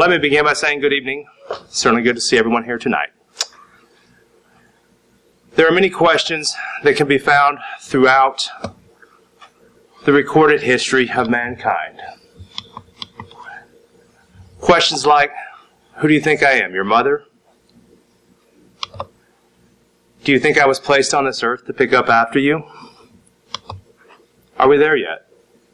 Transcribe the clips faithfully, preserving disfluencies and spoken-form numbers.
Well, let me begin by saying good evening. Certainly good to see everyone here tonight. There are many questions that can be found throughout the recorded history of mankind. Questions like, who do you think I am? Your mother? Do you think I was placed on this earth to pick up after you? Are we there yet?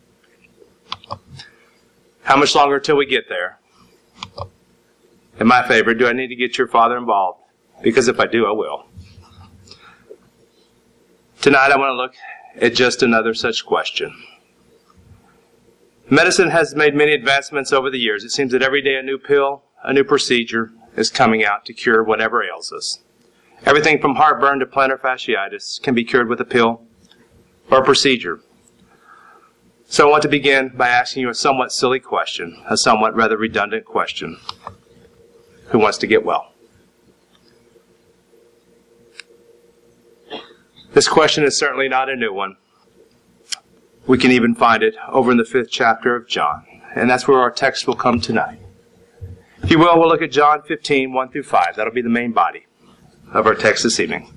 How much longer till we get there? And my favorite, do I need to get your father involved? Because if I do, I will. Tonight I want to look at just another such question. Medicine has made many advancements over the years. It seems that every day a new pill, a new procedure is coming out to cure whatever ails us. Everything from heartburn to plantar fasciitis can be cured with a pill or a procedure. So I want to begin by asking you a somewhat silly question, a somewhat rather redundant question. Who wants to get well? This question is certainly not a new one. We can even find it over in the fifth chapter of John, and that's where our text will come tonight. If you will, we'll look at John fifteen, one through five. That'll be the main body of our text this evening.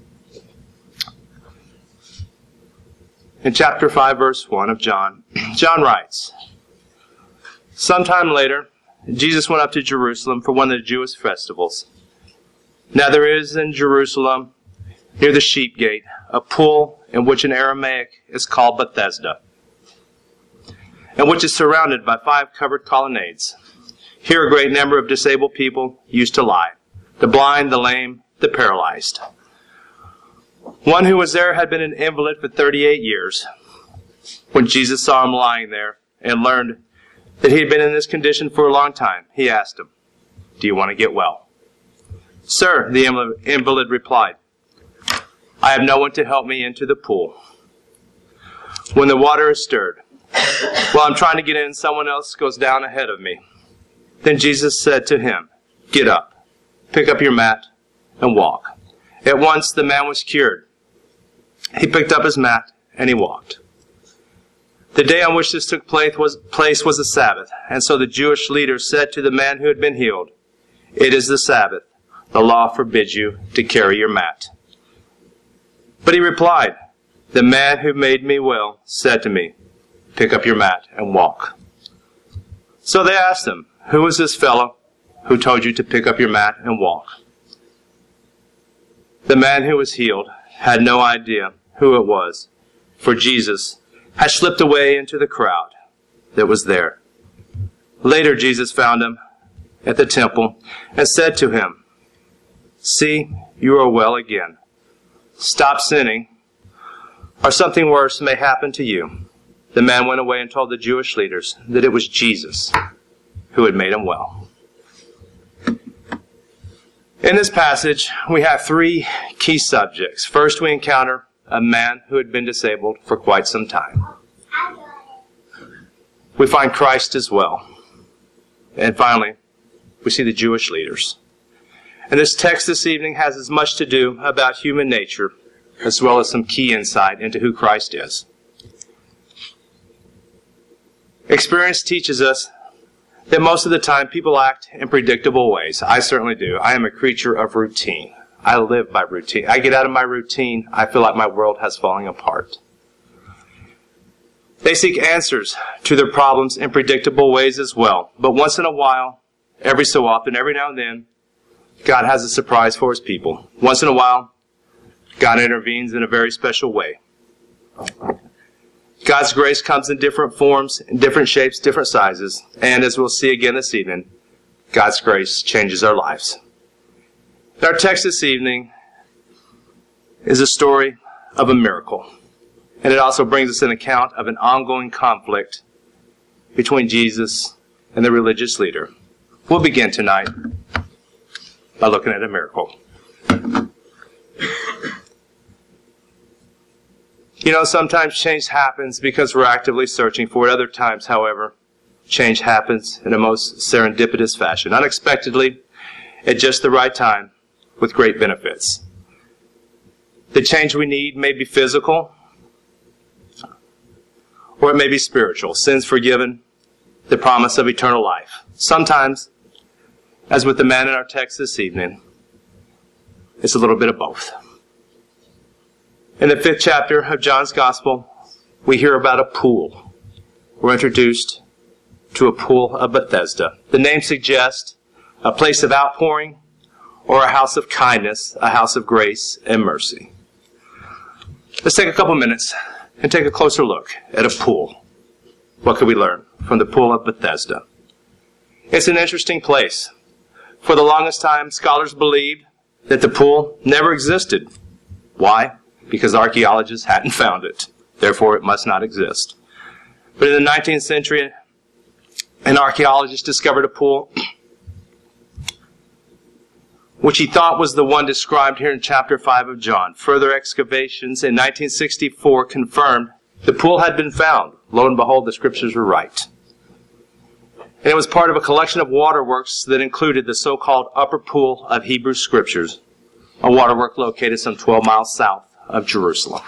In chapter five, verse one of John, John writes, "Sometime later, Jesus went up to Jerusalem for one of the Jewish festivals. Now there is in Jerusalem, near the sheep gate, a pool in which in Aramaic is called Bethesda, and which is surrounded by five covered colonnades. Here a great number of disabled people used to lie, the blind, the lame, the paralyzed. One who was there had been an invalid for thirty-eight years. When Jesus saw him lying there and learned that he had been in this condition for a long time, he asked him, 'Do you want to get well?' 'Sir,' the invalid replied, 'I have no one to help me into the pool. When the water is stirred, while I'm trying to get in, someone else goes down ahead of me.' Then Jesus said to him, 'Get up, pick up your mat, and walk.' At once the man was cured. He picked up his mat and he walked. The day on which this took place was, place was a Sabbath, and so the Jewish leaders said to the man who had been healed, 'It is the Sabbath. The law forbids you to carry your mat.' But he replied, 'The man who made me well said to me, pick up your mat and walk.' So they asked him, 'Who is this fellow who told you to pick up your mat and walk?' The man who was healed had no idea who it was, for Jesus had slipped away into the crowd that was there. Later Jesus found him at the temple and said to him, 'See, you are well again. Stop sinning, or something worse may happen to you.' The man went away and told the Jewish leaders that it was Jesus who had made him well." In this passage, we have three key subjects. First, we encounter a man who had been disabled for quite some time. We find Christ as well. And finally, we see the Jewish leaders. And this text this evening has as much to do about human nature as well as some key insight into who Christ is. Experience teaches us that most of the time people act in predictable ways. I certainly do. I am a creature of routine. I live by routine. I get out of my routine, I feel like my world has fallen apart. They seek answers to their problems in predictable ways as well. But once in a while, every so often, every now and then, God has a surprise for His people. Once in a while, God intervenes in a very special way. God's grace comes in different forms, in different shapes, different sizes. And as we'll see again this evening, God's grace changes our lives. Our text this evening is a story of a miracle. And it also brings us an account of an ongoing conflict between Jesus and the religious leader. We'll begin tonight by looking at a miracle. You know, sometimes change happens because we're actively searching for it. Other times, however, change happens in a most serendipitous fashion, unexpectedly, at just the right time, with great benefits. The change we need may be physical, or it may be spiritual. Sins forgiven, the promise of eternal life. Sometimes as with the man in our text this evening, it's a little bit of both. In the fifth chapter of John's Gospel, we hear about a pool. We're introduced to a pool of Bethesda. The name suggests a place of outpouring or a house of kindness, a house of grace and mercy. Let's take a couple minutes and take a closer look at a pool. What can we learn from the pool of Bethesda? It's an interesting place. For the longest time, scholars believed that the pool never existed. Why? Because archaeologists hadn't found it. Therefore, it must not exist. But in the nineteenth century, an archaeologist discovered a pool which he thought was the one described here in chapter five of John. Further excavations in nineteen sixty-four confirmed the pool had been found. Lo and behold, the scriptures were right. And it was part of a collection of waterworks that included the so-called Upper Pool of Hebrew Scriptures, a waterwork located some twelve miles south of Jerusalem.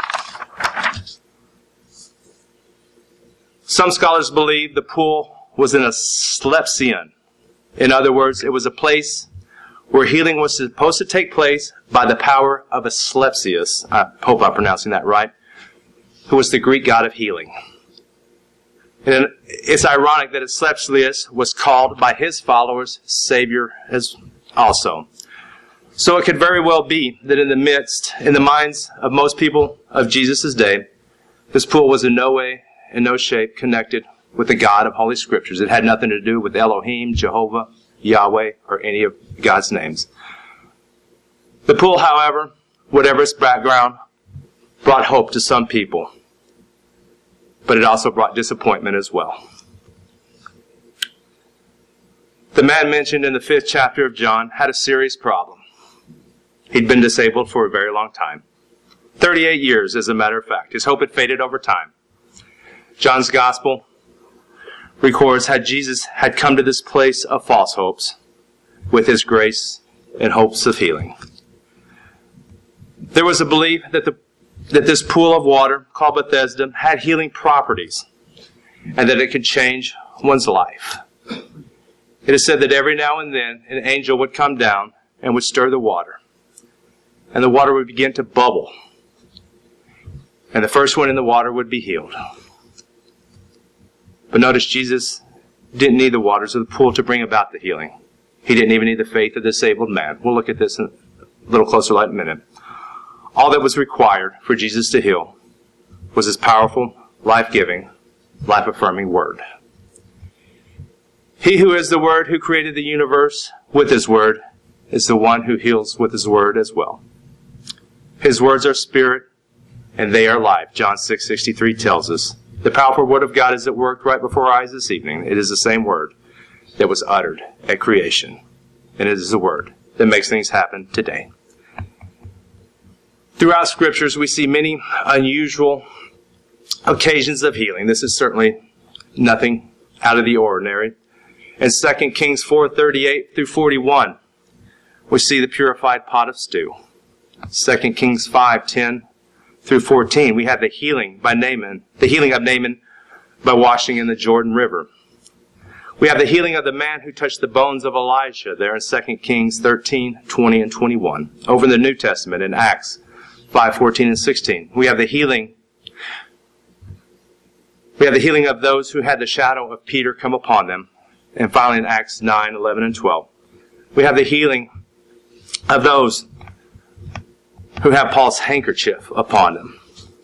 Some scholars believe the pool was in a Slepsion. In other words, it was a place where healing was supposed to take place by the power of Asclepius. I hope I'm pronouncing that right. Who was the Greek god of healing. And it's ironic that Asclepius was called by his followers Savior as also. So it could very well be that in the midst, in the minds of most people of Jesus' day, this pool was in no way, in no shape connected with the God of Holy Scriptures. It had nothing to do with Elohim, Jehovah, Yahweh, or any of God's names. The pool, however, whatever its background, brought hope to some people. But it also brought disappointment as well. The man mentioned in the fifth chapter of John had a serious problem. He'd been disabled for a very long time. thirty-eight years, as a matter of fact. His hope had faded over time. John's Gospel records how Jesus had come to this place of false hopes with his grace and hopes of healing. There was a belief that the that this pool of water, called Bethesda, had healing properties and that it could change one's life. It is said that every now and then an angel would come down and would stir the water, and the water would begin to bubble, and the first one in the water would be healed. But notice Jesus didn't need the waters of the pool to bring about the healing. He didn't even need the faith of the disabled man. We'll look at this in a little closer light in a minute. All that was required for Jesus to heal was his powerful, life-giving, life-affirming word. He who is the Word, who created the universe with his word, is the one who heals with his word as well. His words are spirit, and they are life. John six sixty-three tells us. The powerful word of God is at work right before our eyes this evening. It is the same word that was uttered at creation. And it is the word that makes things happen today. Throughout Scriptures, we see many unusual occasions of healing. This is certainly nothing out of the ordinary. In Second Kings four thirty-eight through forty-one, we see the purified pot of stew. Second Kings five ten through fourteen, we have the healing by Naaman, the healing of Naaman by washing in the Jordan River. We have the healing of the man who touched the bones of Elijah there in Second Kings thirteen, twenty, and twenty-one. Over in the New Testament in Acts five fourteen and sixteen, we have the healing. We have the healing of those who had the shadow of Peter come upon them. And finally in Acts nine, eleven, and twelve, we have the healing of those who have Paul's handkerchief upon them.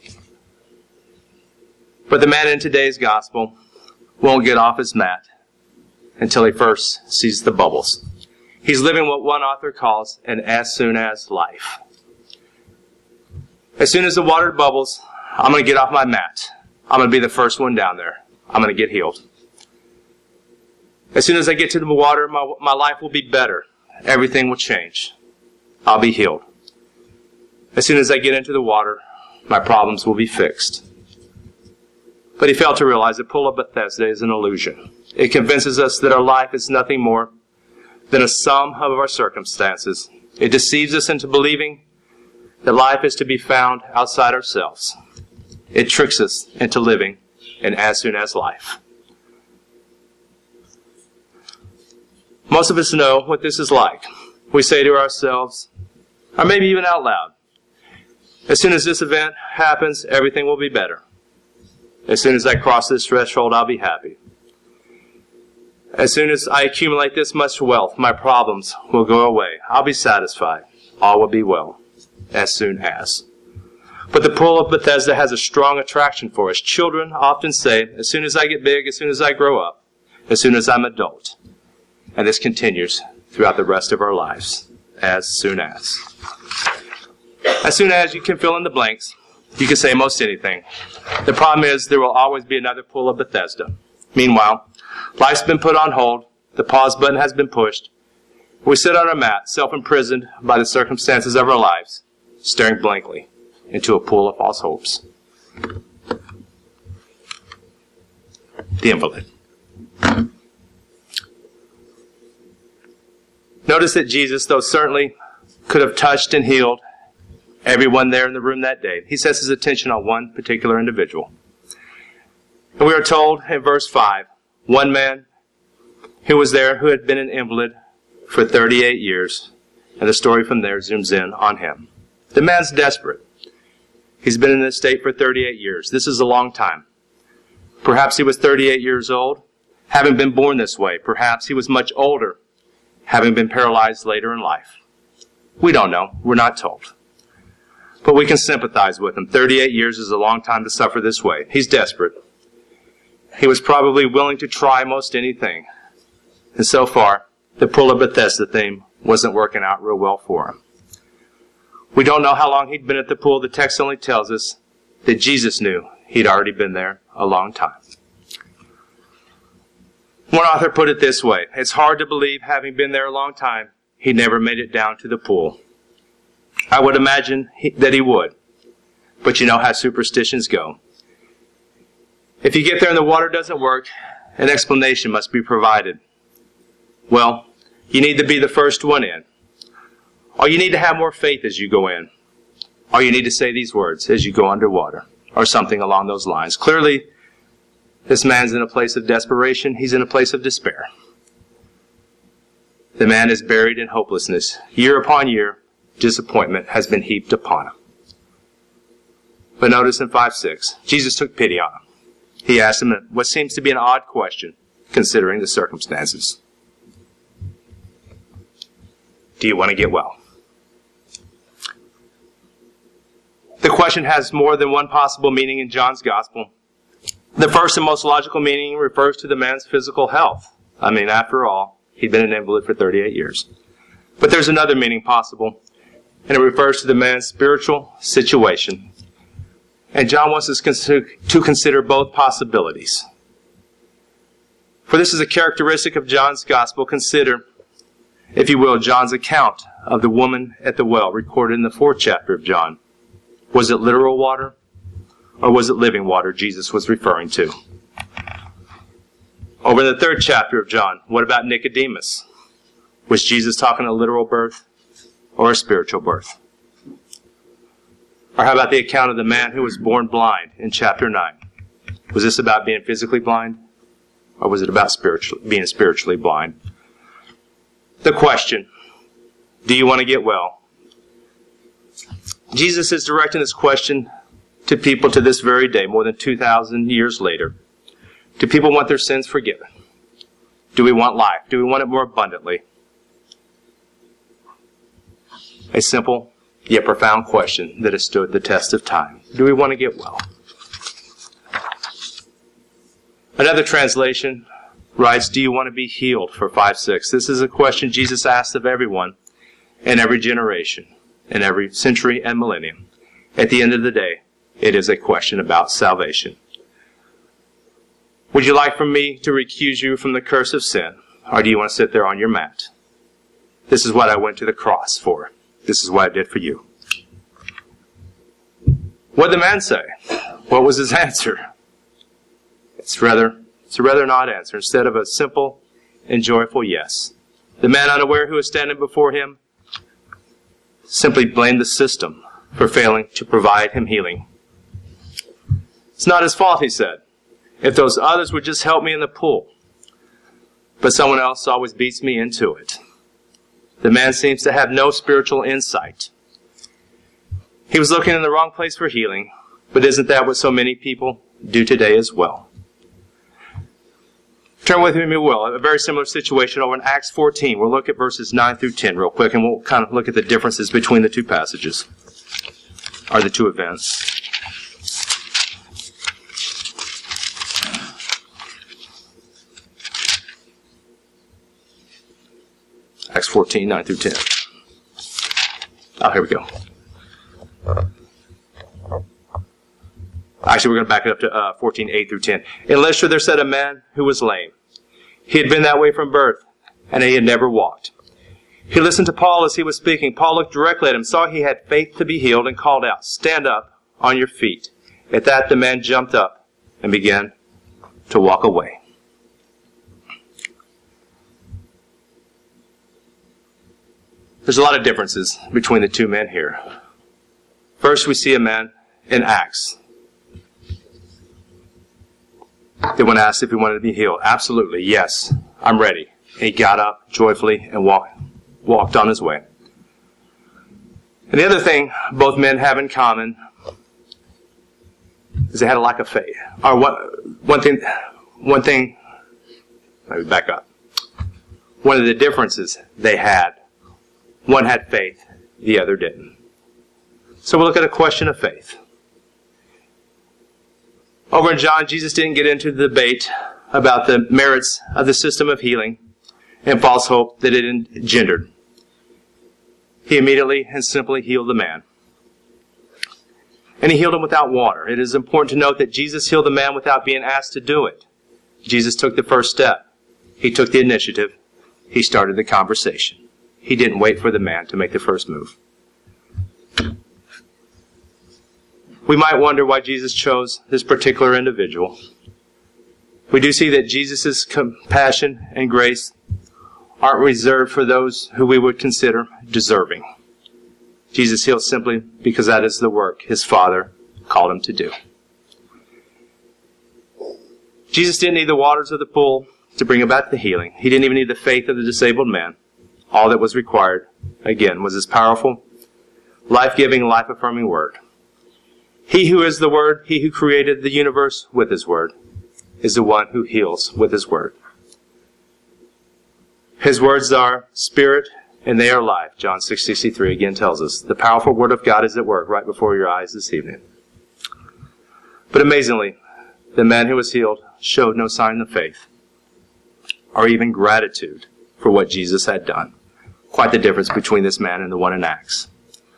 But the man in today's gospel won't get off his mat until he first sees the bubbles. He's living what one author calls an as soon as life. As soon as the water bubbles, I'm going to get off my mat. I'm going to be the first one down there. I'm going to get healed. As soon as I get to the water, my, my life will be better. Everything will change. I'll be healed. As soon as I get into the water, my problems will be fixed. But he failed to realize the pool of Bethesda is an illusion. It convinces us that our life is nothing more than a sum of our circumstances. It deceives us into believing that life is to be found outside ourselves. It tricks us into living an as soon as life. Most of us know what this is like. We say to ourselves, or maybe even out loud, as soon as this event happens, everything will be better. As soon as I cross this threshold, I'll be happy. As soon as I accumulate this much wealth, my problems will go away. I'll be satisfied. All will be well. As soon as. But the pool of Bethesda has a strong attraction for us. Children often say, as soon as I get big, as soon as I grow up, as soon as I'm adult. And this continues throughout the rest of our lives. As soon as. As soon as you can fill in the blanks, you can say most anything. The problem is there will always be another pool of Bethesda. Meanwhile, life's been put on hold. The pause button has been pushed. We sit on our mat, self-imprisoned by the circumstances of our lives, staring blankly into a pool of false hopes. The invalid. Notice that Jesus, though certainly could have touched and healed everyone there in the room that day, he sets his attention on one particular individual. And we are told in verse five, one man who was there who had been an invalid for thirty-eight years, and the story from there zooms in on him. The man's desperate. He's been in this state for thirty-eight years. This is a long time. Perhaps he was thirty-eight years old, having been born this way. Perhaps he was much older, having been paralyzed later in life. We don't know. We're not told. But we can sympathize with him. thirty-eight years is a long time to suffer this way. He's desperate. He was probably willing to try most anything. And so far, the pool of Bethesda theme wasn't working out real well for him. We don't know how long he'd been at the pool. The text only tells us that Jesus knew he'd already been there a long time. One author put it this way: it's hard to believe, having been there a long time, he never made it down to the pool. I would imagine he, that he would. But you know how superstitions go. If you get there and the water doesn't work, an explanation must be provided. Well, you need to be the first one in. Or you need to have more faith as you go in. Or you need to say these words as you go underwater. Or something along those lines. Clearly, this man's in a place of desperation. He's in a place of despair. The man is buried in hopelessness. Year upon year, disappointment has been heaped upon him. But notice in five six, Jesus took pity on him. He asked him what seems to be an odd question, considering the circumstances. Do you want to get well? The question has more than one possible meaning in John's Gospel. The first and most logical meaning refers to the man's physical health. I mean, after all, he'd been an invalid for thirty-eight years. But there's another meaning possible, and it refers to the man's spiritual situation. And John wants us to consider both possibilities. For this is a characteristic of John's Gospel. Consider, if you will, John's account of the woman at the well, recorded in the fourth chapter of John. Was it literal water, or was it living water Jesus was referring to? Over in the third chapter of John, what about Nicodemus? Was Jesus talking a literal birth or a spiritual birth? Or how about the account of the man who was born blind in chapter nine? Was this about being physically blind, or was it about spiritually, being spiritually blind? The question, do you want to get well? Jesus is directing this question to people to this very day, more than two thousand years later. Do people want their sins forgiven? Do we want life? Do we want it more abundantly? A simple yet profound question that has stood the test of time. Do we want to get well? Another translation writes, do you want to be healed, for five six? This is a question Jesus asked of everyone in every generation, in every century and millennium. At the end of the day, it is a question about salvation. Would you like for me to recuse you from the curse of sin, or do you want to sit there on your mat? This is what I went to the cross for. This is what I did for you. What did the man say? What was his answer? It's rather, it's a rather an odd answer. Instead of a simple and joyful yes. The man, unaware who was standing before him, simply blamed the system for failing to provide him healing. It's not his fault, he said. If those others would just help me in the pool. but someone else always beats me into it. The man seems to have no spiritual insight. He was looking in the wrong place for healing, but isn't that what so many people do today as well? Turn with me, if you will, a very similar situation over in Acts fourteen. We'll look at verses nine through ten real quick, and we'll kind of look at the differences between the two passages, or the two events. Acts fourteen, nine through ten. Oh, here we go. Actually, we're going to back it up to uh, fourteen, eight through ten. In Lystra there sat a man who was lame. He had been that way from birth, and he had never walked. He listened to Paul as he was speaking. Paul looked directly at him, saw he had faith to be healed, and called out, "Stand up on your feet." At that, the man jumped up and began to walk away. There's a lot of differences between the two men here. First, we see a man in Acts. They went asked if he wanted to be healed. Absolutely, yes, I'm ready. And he got up joyfully and walked, walked on his way. And the other thing both men have in common is they had a lack of faith. Or one, one thing, one thing, let me back up. One of the differences they had, one had faith, the other didn't. So we'll look at a question of faith. Over in John, Jesus didn't get into the debate about the merits of the system of healing and false hope that it engendered. He immediately and simply healed the man. And he healed him without water. It is important to note that Jesus healed the man without being asked to do it. Jesus took the first step. He took the initiative. He started the conversation. He didn't wait for the man to make the first move. We might wonder why Jesus chose this particular individual. We do see that Jesus' compassion and grace aren't reserved for those who we would consider deserving. Jesus healed simply because that is the work his Father called him to do. Jesus didn't need the waters of the pool to bring about the healing. He didn't even need the faith of the disabled man. All that was required, again, was his powerful, life-giving, life-affirming word. He who is the Word, he who created the universe with his word, is the one who heals with his word. His words are spirit and they are life. John six sixty-three again tells us. The powerful word of God is at work right before your eyes this evening. But amazingly, the man who was healed showed no sign of faith or even gratitude for what Jesus had done. Quite the difference between this man and the one in Acts.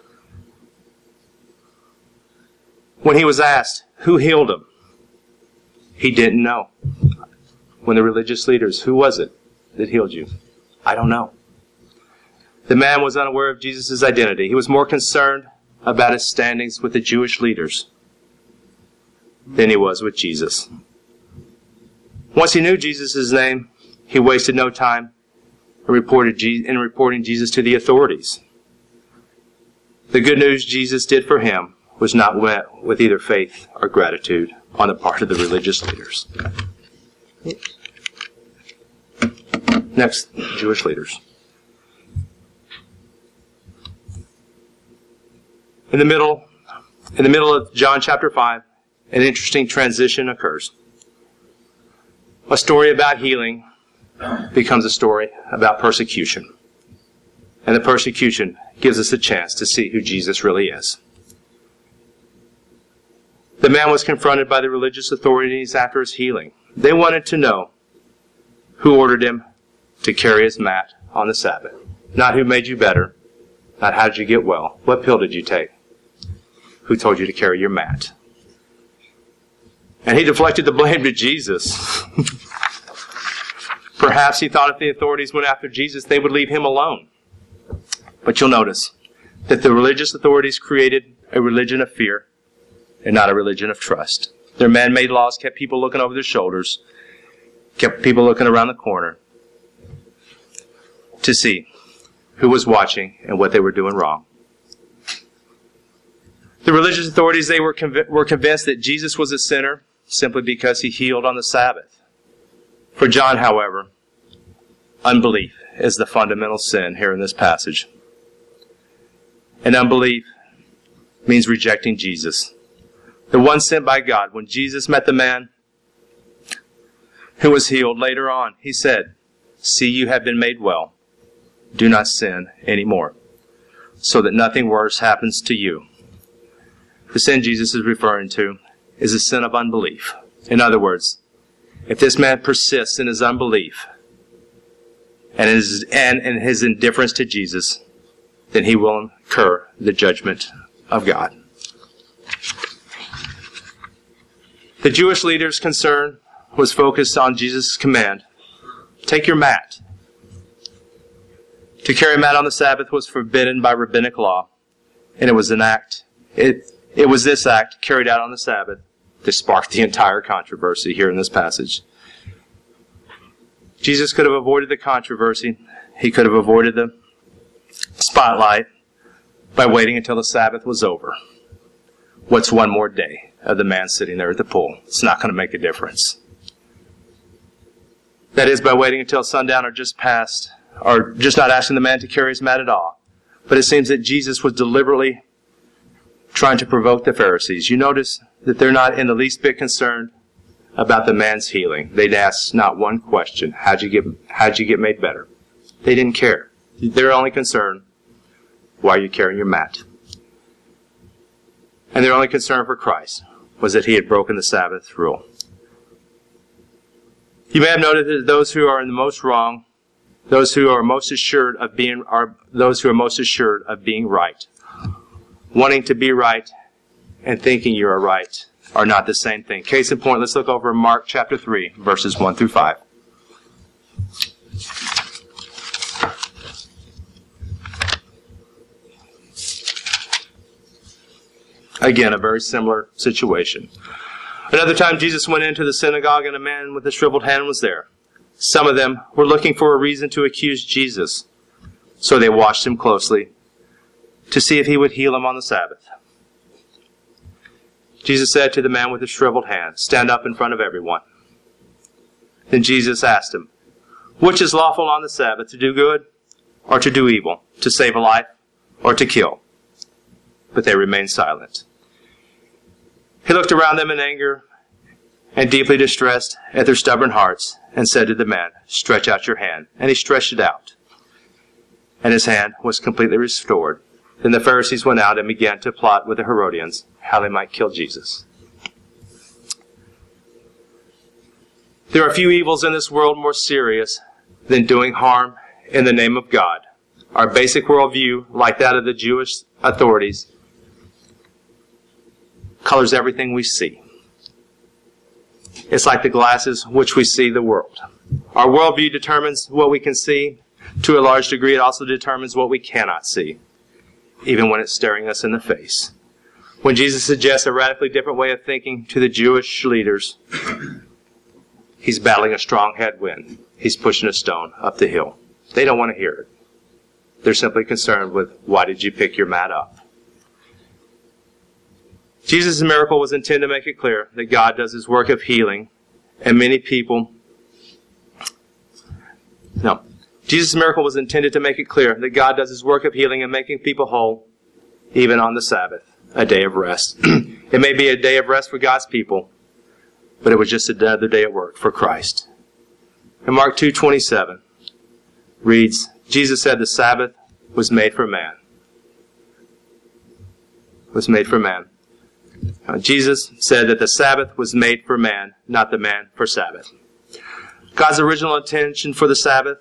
When he was asked who healed him, he didn't know. When the religious leaders, who was it that healed you? I don't know. The man was unaware of Jesus' identity. He was more concerned about his standings with the Jewish leaders than he was with Jesus. Once he knew Jesus' name, he wasted no time in, reported in reporting Jesus to the authorities. The good news Jesus did for him was not met with either faith or gratitude on the part of the religious leaders. Next, Jewish leaders. In the middle, in the middle of John chapter five, an interesting transition occurs. A story about healing becomes a story about persecution. And the persecution gives us a chance to see who Jesus really is. The man was confronted by the religious authorities after his healing. They wanted to know who ordered him to carry his mat on the Sabbath. Not who made you better, not how did you get well, what pill did you take, who told you to carry your mat. And he deflected the blame to Jesus. Perhaps he thought if the authorities went after Jesus, they would leave him alone. But you'll notice that the religious authorities created a religion of fear and not a religion of trust. Their man-made laws kept people looking over their shoulders, kept people looking around the corner to see who was watching and what they were doing wrong. The religious authorities, they were, conv- were convinced that Jesus was a sinner simply because he healed on the Sabbath. For John, however, Unbelief is the fundamental sin here in this passage. And unbelief means rejecting Jesus, the one sent by God. When Jesus met the man who was healed later on, he said, "See, you have been made well. Do not sin anymore, so that nothing worse happens to you." The sin Jesus is referring to is the sin of unbelief. In other words, if this man persists in his unbelief and his, and in his indifference to Jesus, then he will incur the judgment of God. The Jewish leaders' concern was focused on Jesus' command, "Take your mat." To carry a mat on the Sabbath was forbidden by rabbinic law, and it was an act. It, it was this act carried out on the Sabbath that sparked the entire controversy here in this passage. Jesus could have avoided the controversy. He could have avoided the spotlight by waiting until the Sabbath was over. What's one more day of the man sitting there at the pool? It's not going to make a difference. That is, by waiting until sundown or just past, or just not asking the man to carry his mat at all. But it seems that Jesus was deliberately trying to provoke the Pharisees. You notice that they're not in the least bit concerned about the man's healing. They'd ask not one question. How'd you get, how'd you get made better? They didn't care. Their only concern, why are you carrying your mat? And their only concern for Christ was that he had broken the Sabbath rule. You may have noted that those who are in the most wrong, those who are most assured of being, are those who are most assured of being right. Wanting to be right and thinking you are right are not the same thing. Case in point, let's look over Mark chapter three, verses one through five. Again, a very similar situation. Another time Jesus went into the synagogue and a man with a shriveled hand was there. Some of them were looking for a reason to accuse Jesus, so they watched him closely to see if he would heal him on the Sabbath. Jesus said to the man with the shriveled hand, "Stand up in front of everyone." Then Jesus asked him, "Which is lawful on the Sabbath, to do good or to do evil, to save a life or to kill?" But they remained silent. He looked around them in anger and deeply distressed at their stubborn hearts and said to the man, "Stretch out your hand." And he stretched it out, and his hand was completely restored. Then the Pharisees went out and began to plot with the Herodians how they might kill Jesus. There are few evils in this world more serious than doing harm in the name of God. Our basic worldview, like that of the Jewish authorities, colors everything we see. It's like the glasses which we see the world. Our worldview determines what we can see. To a large degree, it also determines what we cannot see, even when it's staring us in the face. When Jesus suggests a radically different way of thinking to the Jewish leaders, he's battling a strong headwind. He's pushing a stone up the hill. They don't want to hear it. They're simply concerned with, why did you pick your mat up? Jesus' miracle was intended to make it clear that God does his work of healing, and many people... No. Jesus' miracle was intended to make it clear that God does his work of healing and making people whole, even on the Sabbath, a day of rest. It may be a day of rest for God's people, but it was just another day at work for Christ. And Mark two twenty-seven reads, Jesus said the Sabbath was made for man. Was made for man. Now, Jesus said that the Sabbath was made for man, not the man for Sabbath. God's original intention for the Sabbath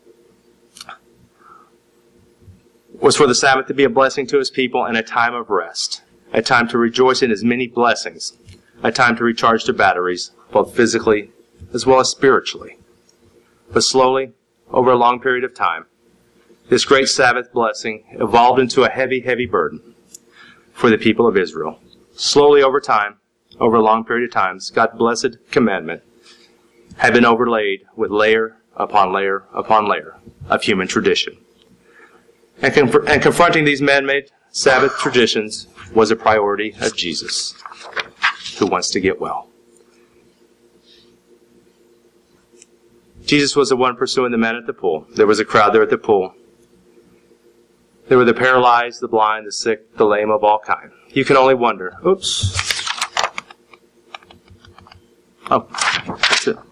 was for the Sabbath to be a blessing to his people and a time of rest, a time to rejoice in his many blessings, a time to recharge their batteries, both physically as well as spiritually. But slowly, over a long period of time, this great Sabbath blessing evolved into a heavy, heavy burden for the people of Israel. Slowly over time, over a long period of time, God's blessed commandment had been overlaid with layer upon layer upon layer of human tradition. And, conf- and confronting these man-made Sabbath traditions was a priority of Jesus, who wants to get well. Jesus was the one pursuing the men at the pool. There was a crowd there at the pool. There were the paralyzed, the blind, the sick, the lame of all kind. You can only wonder. Oops. Oh, that's it.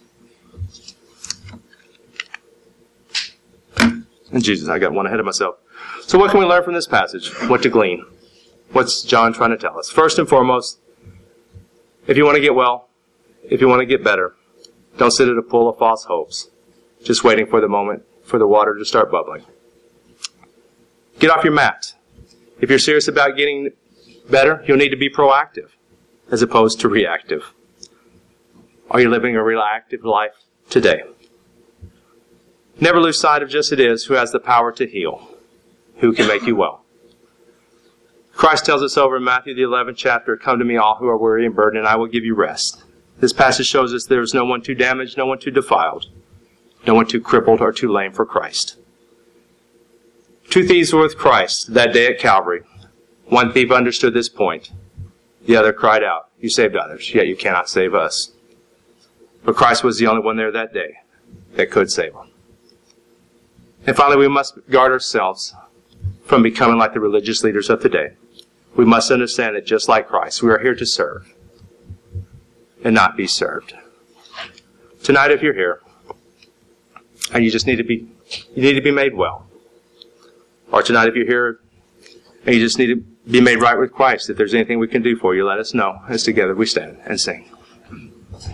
And Jesus, I got one ahead of myself. So what can we learn from this passage? What to glean? What's John trying to tell us? First and foremost, if you want to get well, if you want to get better, don't sit at a pool of false hopes, just waiting for the moment for the water to start bubbling. Get off your mat. If you're serious about getting better, you'll need to be proactive as opposed to reactive. Are you living a reactive life today? Never lose sight of just it is who has the power to heal, who can make you well. Christ tells us over in Matthew the eleventh chapter, "Come to me all who are weary and burdened, and I will give you rest." This passage shows us there is no one too damaged, no one too defiled, no one too crippled or too lame for Christ. Two thieves were with Christ that day at Calvary. One thief understood this point. The other cried out, "You saved others, yet you cannot save us." But Christ was the only one there that day that could save them. And finally, we must guard ourselves from becoming like the religious leaders of today. We must understand that just like Christ, we are here to serve and not be served. Tonight, if you're here and you just need to be, you need to be made well, or tonight, if you're here and you just need to be made right with Christ, if there's anything we can do for you, let us know. As together we stand and sing.